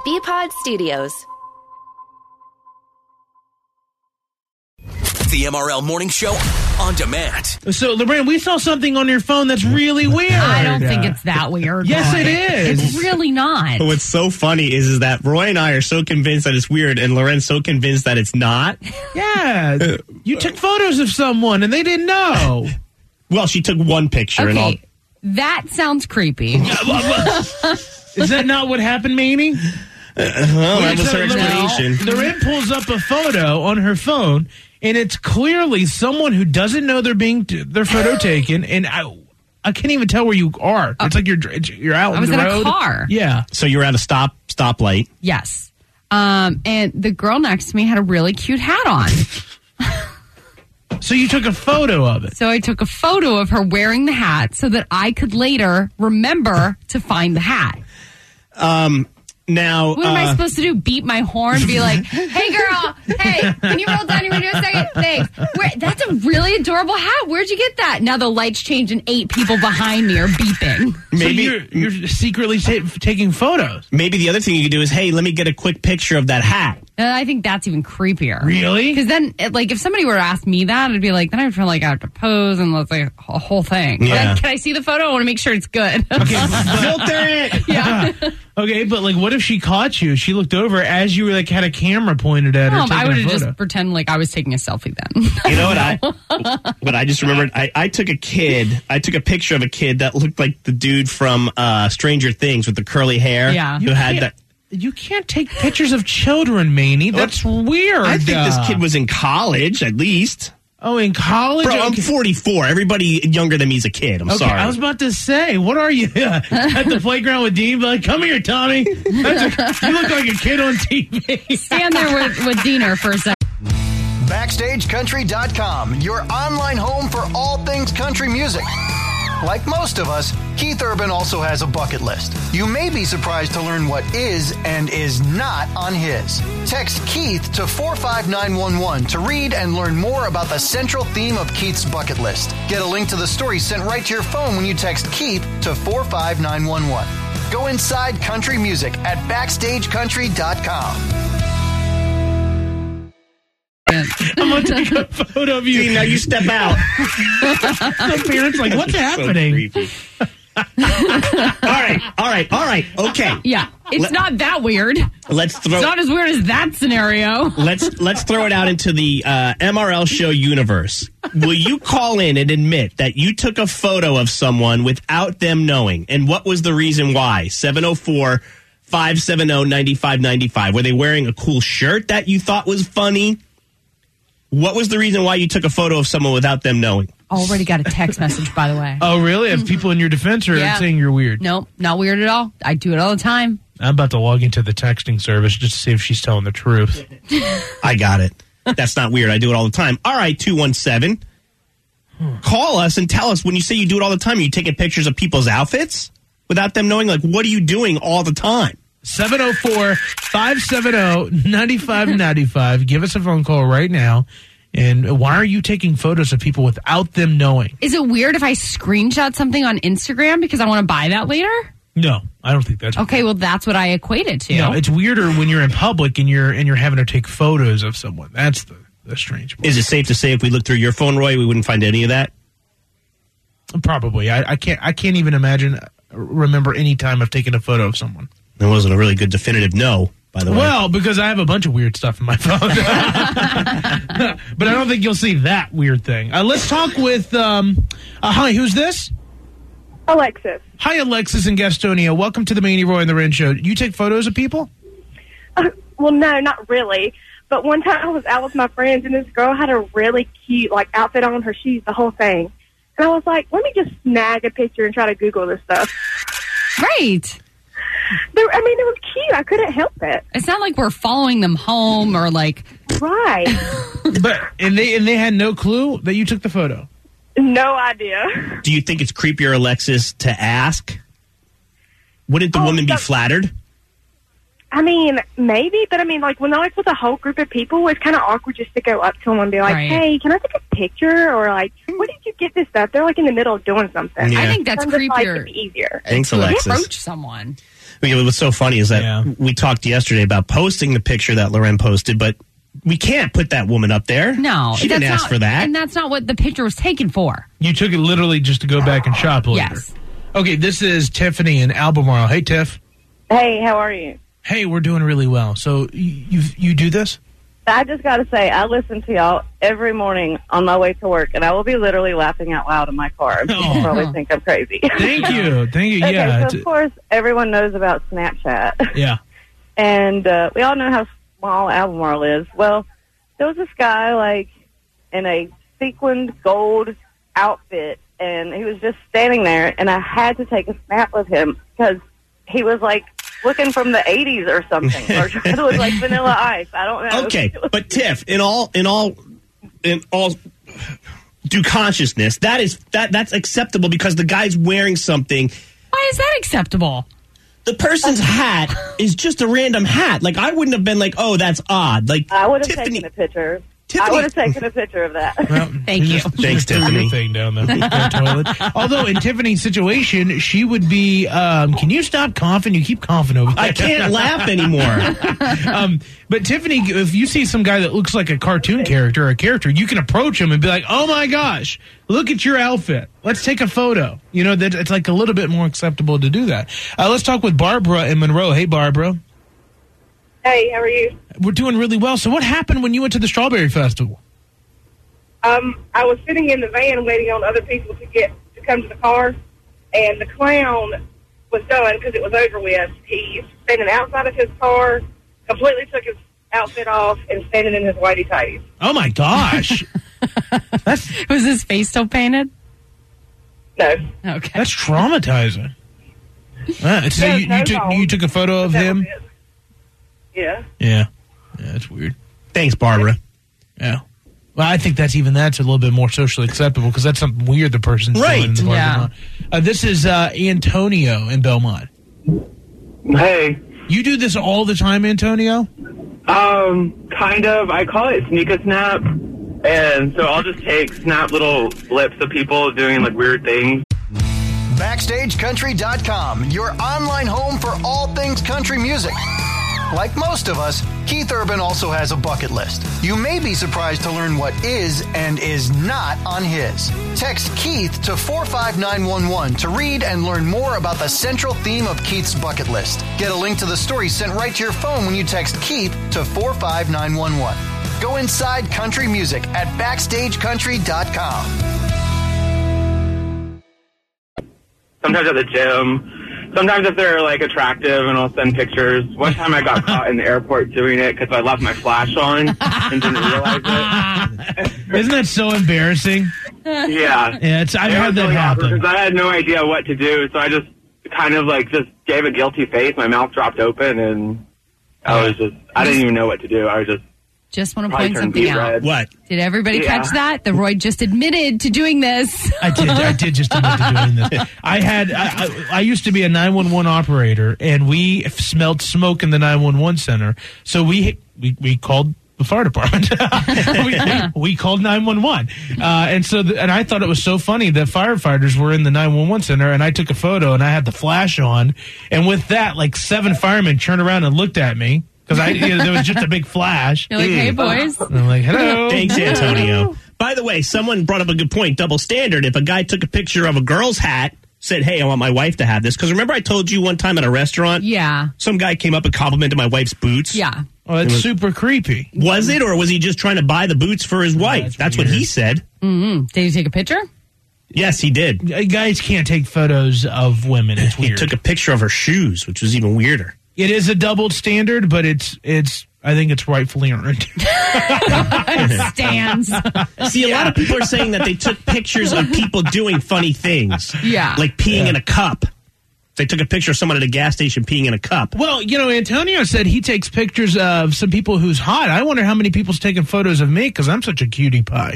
BPod Studios. The MRL Morning Show on demand. So, Lorraine, we saw something on your phone that's really weird. I don't think it's that weird. Yes, it is. It's really not. What's so funny is that Roy and I are so convinced that it's weird, and Loren's so convinced that it's not. Yeah. You took photos of someone, and they didn't know. Well, she took one picture and all. Okay, that sounds creepy. Is that not what happened, Mamie? That was her explanation. Lorraine pulls up a photo on her phone, and it's clearly someone who doesn't know they're being their photo taken, and I can't even tell where you are. It's like you're out on the road. I was in a car. Yeah. So you were at a stoplight. Yes. And the girl next to me had a really cute hat on. So you took a photo of it. So I took a photo of her wearing the hat so that I could later remember to find the hat. Now, what am I supposed to do? Beat my horn? Be like, hey, girl, hey, can you roll down your window a second? Thanks. That's a really adorable hat. Where'd you get that? Now the lights change and 8 people behind me are beeping. Maybe so you're secretly taking photos. Maybe the other thing you could do is, hey, let me get a quick picture of that hat. I think that's even creepier. Really? Because then, if somebody were to ask me that, I'd be like, then I would feel like I have to pose and look like a whole thing. Yeah. Then, can I see the photo? I want to make sure it's good. Okay, filter it. Yeah. Okay, but what if she caught you? She looked over as you were had a camera pointed at her. I would have just pretend like I was taking a selfie then. You know what I just remembered? I took a picture of a kid that looked like the dude from Stranger Things with the curly hair. Yeah. Who had that. You can't take pictures of children, Manny. That's weird. I think this kid was in college, at least. Oh, in college? Bro, I'm 44. Everybody younger than me is a kid. I'm sorry. I was about to say, what are you at the playground with Dean? Like, come here, Tommy. You look like a kid on TV. Stand there with Diener for a second. BackstageCountry.com, your online home for all things country music. Like most of us, Keith Urban also has a bucket list. You may be surprised to learn what is and is not on his. Text Keith to 45911 to read and learn more about the central theme of Keith's bucket list. Get a link to the story sent right to your phone when you text Keith to 45911. Go inside country music at BackstageCountry.com. I'm going to take a photo of you. See, now you step out. The parents what's happening? So all right. Okay. Yeah, it's not that weird. It's not as weird as that scenario. Let's throw it out into the MRL show universe. Will you call in and admit that you took a photo of someone without them knowing? And what was the reason why? 704-570-9595. Were they wearing a cool shirt that you thought was funny? What was the reason why you took a photo of someone without them knowing? Already got a text message, by the way. Oh, really? Have people in your defense are saying you're weird? Nope, not weird at all. I do it all the time. I'm about to log into the texting service just to see if she's telling the truth. I got it. That's not weird. I do it all the time. All right, 217. Call us and tell us when you say you do it all the time, are you taking pictures of people's outfits without them knowing? What are you doing all the time? 704-570-9595. Give us a phone call right now. And why are you taking photos of people without them knowing? Is it weird if I screenshot something on Instagram because I want to buy that later? No, I don't think that's okay. weird. Well, that's what I equate it to. No, it's weirder when you're in public and you're having to take photos of someone. That's the strange part. Is it safe to say if we looked through your phone, Roy, we wouldn't find any of that? Probably. I can't even remember any time I've taken a photo of someone. That wasn't a really good definitive no, by the way. Well, because I have a bunch of weird stuff in my phone. But I don't think you'll see that weird thing. Let's talk with, hi, who's this? Alexis. Hi, Alexis in Gastonia. Welcome to the Manny, Roy, and the Ren Show. You take photos of people? Well, no, not really. But one time I was out with my friends, and this girl had a really cute, outfit on, her shoes, the whole thing. And I was like, let me just snag a picture and try to Google this stuff. Right. It was cute. I couldn't help it. It's not like we're following them home or Right. And they had no clue that you took the photo? No idea. Do you think it's creepier, Alexis, to ask? Wouldn't the woman be flattered? Maybe, but when they're with a whole group of people, it's kind of awkward just to go up to them and be like, right. Hey, can I take a picture? Or where did you get this stuff? They're in the middle of doing something. Yeah. I think that's creepier. It'd be easier. Thanks, to Alexis. approach someone. What was so funny is that we talked yesterday about posting the picture that Loren posted, but we can't put that woman up there. No. She didn't ask for that. And that's not what the picture was taken for. You took it literally just to go back and shop later. Yes. Okay, this is Tiffany in Albemarle. Hey, Tiff. Hey, how are you? Hey, we're doing really well. So you do this? I just got to say, I listen to y'all every morning on my way to work, and I will be literally laughing out loud in my car. People probably think I'm crazy. Thank you. Okay, Yeah. so of course, everyone knows about Snapchat. Yeah. And we all know how small Albemarle is. Well, there was this guy, like, in a sequined gold outfit, and he was just standing there, and I had to take a snap with him because he was, like, looking from the 80s or something, or it was like Vanilla Ice. I don't know. Okay, but Tiff, in all due consciousness, that's acceptable because the guy's wearing something. Why is that acceptable? The person's hat is just a random hat. Like, I wouldn't have been like, oh, that's odd. Like, I would have Tiffany, taken a picture. Tiffany, I would have taken a picture of that. Well, Thank you. Thanks, Tiffany. Thing down the toilet. Although in Tiffany's situation, she would be. Can you stop coughing? You keep coughing over there. I can't laugh anymore. But Tiffany, if you see some guy that looks like a cartoon character or a character, you can approach him and be like, "Oh my gosh, look at your outfit. Let's take a photo." You know, that it's like a little bit more acceptable to do that. Let's talk with Barbara in Monroe. Hey, Barbara. Hey, how are you? We're doing really well. So what happened when you went to the Strawberry Festival? I was sitting in the van waiting on other people to come to the car, and the clown was done because it was over with. He's standing outside of his car, completely took his outfit off, and standing in his whitey tighties. Oh my gosh. Was his face still painted? No. Okay. That's traumatizing. So you took a photo of him? Yeah. Yeah, that's weird. Thanks, Barbara. Yeah. Well, I think that's a little bit more socially acceptable because that's something weird the person's doing in the parking lot. This is Antonio in Belmont. Hey. You do this all the time, Antonio? Kind of. I call it sneak a snap. And so I'll just snap little clips of people doing like weird things. BackstageCountry.com, your online home for all things country music. Like most of us, Keith Urban also has a bucket list. You may be surprised to learn what is and is not on his. Text Keith to 45911 to read and learn more about the central theme of Keith's bucket list. Get a link to the story sent right to your phone when you text Keith to 45911. Go inside country music at BackstageCountry.com. Sometimes at the gym. Sometimes if they're, like, attractive, and I'll send pictures. One time I got caught in the airport doing it because I left my flash on and didn't realize it. Isn't that so embarrassing? Yeah. I've had that happen. Because I had no idea what to do, so I just kind of, like, just gave a guilty face. My mouth dropped open, and I didn't even know what to do. I was just want to point something out. Red. What? Did everybody catch that? The Roy just admitted to doing this. I did just admit to doing this. I used to be a 911 operator, and we smelled smoke in the 911 center. So we called the fire department. we called 911. And I thought it was so funny that firefighters were in the 911 center, and I took a photo, and I had the flash on. And with that, like 7 firemen turned around and looked at me. Because there was just a big flash. You're like, hey, boys. And I'm like, hello. Thanks, Antonio. By the way, someone brought up a good point. Double standard. If a guy took a picture of a girl's hat, said, hey, I want my wife to have this. Because remember I told you one time at a restaurant? Yeah. Some guy came up and complimented my wife's boots? Yeah. Oh, that's super creepy. Was it, or was he just trying to buy the boots for his wife? That's what he said. Mm-hmm. Did he take a picture? Yes, he did. Guys can't take photos of women. It's weird. He took a picture of her shoes, which was even weirder. It is a double standard, but it's. I think it's rightfully earned. It stands. See, a lot of people are saying that they took pictures of people doing funny things. Yeah. Like peeing in a cup. They took a picture of someone at a gas station peeing in a cup. Well, Antonio said he takes pictures of some people who's hot. I wonder how many people's taking photos of me because I'm such a cutie pie.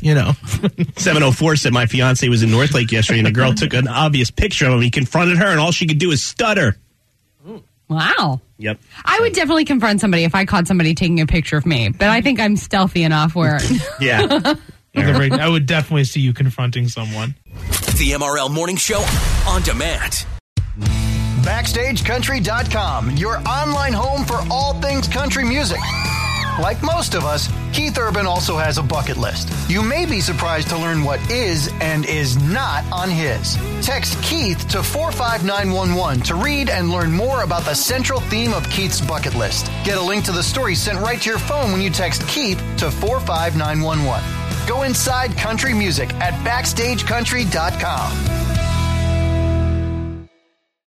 704 said my fiance was in Northlake yesterday and a girl took an obvious picture of him. He confronted her and all she could do is stutter. Wow. Yep. I would definitely confront somebody if I caught somebody taking a picture of me, but I think I'm stealthy enough where... Yeah. I would definitely see you confronting someone. The MRL Morning Show on demand. BackstageCountry.com, your online home for all things country music. Like most of us, Keith Urban also has a bucket list. You may be surprised to learn what is and is not on his. Text Keith to 45911 to read and learn more about the central theme of Keith's bucket list. Get a link to the story sent right to your phone when you text Keith to 45911. Go inside country music at BackstageCountry.com.